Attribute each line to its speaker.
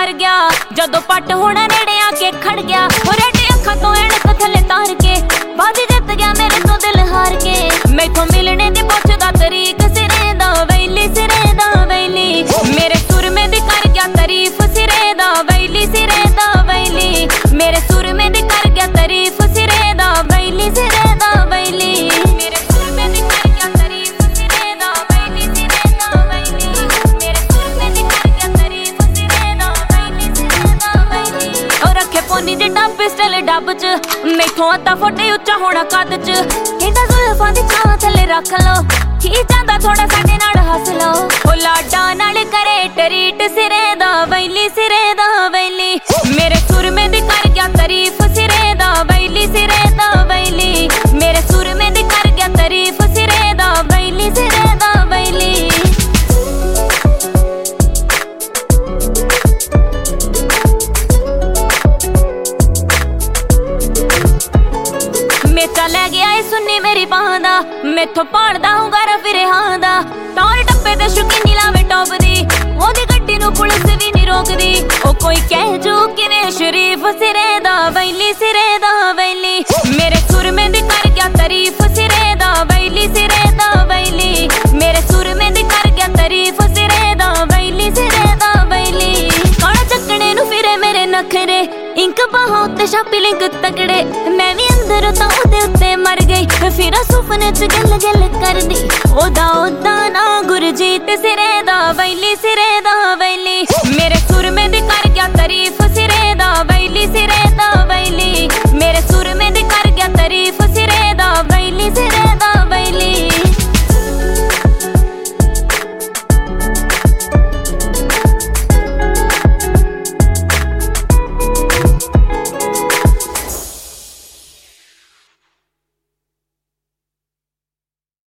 Speaker 1: कर गया जदों पट होना नेड़े आके खड़ गया। रेड अखां तो ऐनक थले तार के बाजी जित गया मेरे तो दिल हार के। मैथों मिलने दी पुछदा तरीक सिरे दा वैली सिरे दा वैली। मेरे सुर में दी कर गया तारीफ सिरे दा वैली सिरे दा वैली। मेरे सुर में दी कर गया तारीफ सिरे दा वैली सिरे दा वैली। मेरे सुर में दी कर गया तारीफ सिरे दा वैली सिरे दा वैली। मेरे सुर में दी कर गया तारीफ सिरे दा वैली सिरे दा वैली। और रखे पोनी जिड्डा पिस्टल डब च मैथों अद्धा फुट उच्चा होना कद च। कहंदा जुल्फां दी छां थल्ले रख लो की जांदा थोड़ा साडे नाल हस लो। ओ लाडा नाल करे टरीट सिरे दा वैली सिरे दा वैली। मेरे सुर में दी कर गया तारीफ सिरे दा वैली सिरे दा वैली। मेरे सुर में दी कर गया तारीफ सिरे दा वैली सिरे दा वैली। मेचा लै गया ए सुन्नी मेरी बांह दा मैथों भालदा हुंगारा फिरे हां दा। टौर टप्पे ते शौकीनी लावे टॉप दी ओदी गड्डी नूं पुलिस भी नहीं रोकदी। ओ कोई कह जो किवें शरीफ सिरे दा वैली सिरे दा वैली। मेरे सुर में दी कर गया तारीफ सिरे दा वैली सिरे दा वैली। मेरे सुर में दी कर गया तारीफ सिरे दा वैली सिरे दा वैली। काला चक्कने नूं फिरे मेरे नखरे इंक बाहों उत्ते छापी लिंक तगड़े। मैं भी अंदर तां ओदे उत्ते मर गई फिर सुपने च गल गल करदी ओदा ओदा ना गुरजीत सिरे दा वैली सिरे दा वैली। मेरे सुर में दी कर